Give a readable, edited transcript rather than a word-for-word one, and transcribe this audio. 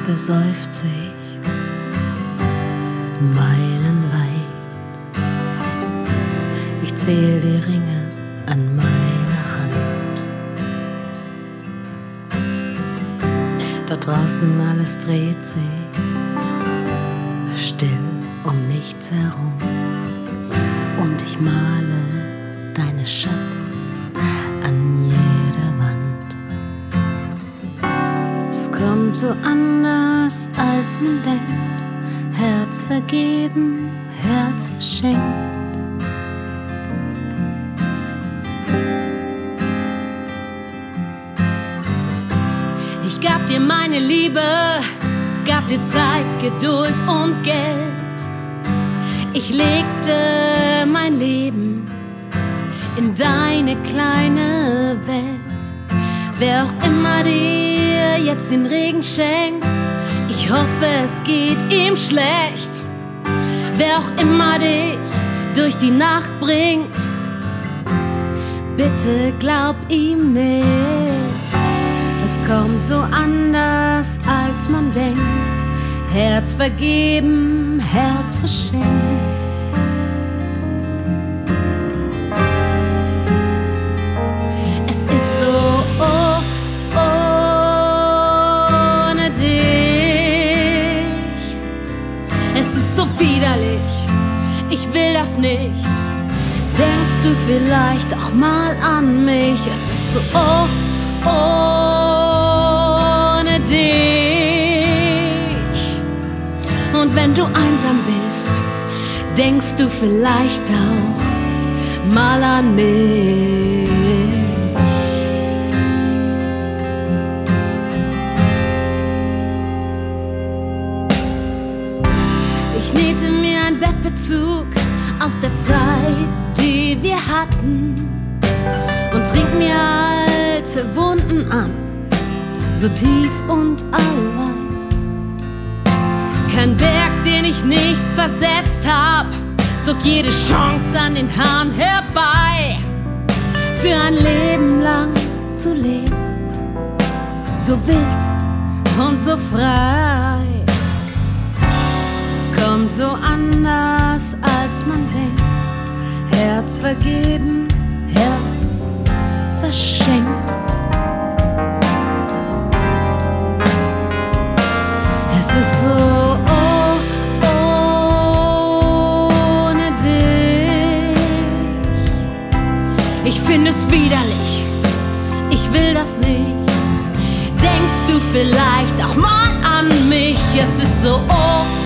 besäuft sich meilenweit. Ich zähl die Ringe an meiner Hand. Da draußen alles dreht sich still um nichts herum. Und ich male deine Schatten an jeder Wand. Es kommt so anders, als man denkt. Herz vergeben, Herz verschenkt. Ich gab dir meine Liebe, gab dir Zeit, Geduld und Geld. Ich legte mein Leben in deine kleine Welt. Wer auch immer dir jetzt den Regen schenkt, ich hoffe, es geht ihm schlecht. Wer auch immer dich durch die Nacht bringt, bitte glaub ihm nicht. Es kommt so anders, als man denkt. Herz vergeben, Herz verschenkt. Es ist so ohne dich. Es ist so widerlich, ich will das nicht. Denkst du vielleicht auch mal an mich? Es ist so ohne dich. Und wenn du einsam bist, denkst du vielleicht auch mal an mich. Ich nähte mir ein Bettbezug aus der Zeit, die wir hatten, und trink mir alte Wunden an, so tief und albern. Kein Berg, den ich nicht versetzt hab, zog jede Chance an den Haaren herbei, für ein Leben lang zu leben, so wild und so frei. Es kommt so anders, als man denkt. Herz vergeben, Herz verschenkt. Es ist so ohne dich. Ich finde es widerlich, ich will das nicht. Denkst du vielleicht auch mal an mich? Es ist so